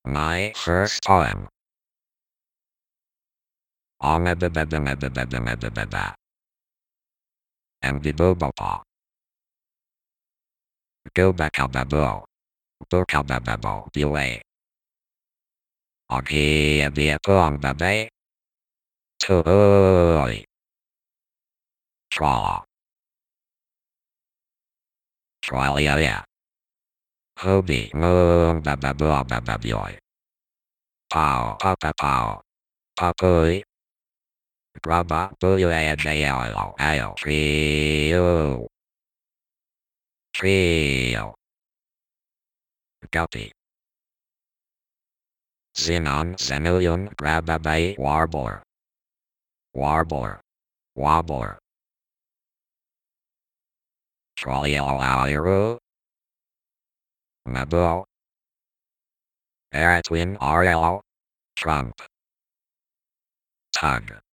My first poem. Ambibobapa. Go back ababo. Bokabababo. Delay. Agi abiapoang babe. Toy. Tra. Trialia. Hobi mo bababo bababioi. Pow papa pow. Papoi. Graba buyo ayo trio. Trio. Guppy. Xenon Xenilion Grababai Warbler. Warbler. Wobbler. Trollialairo. Mabo. Eratwin RL. Trump. Tug.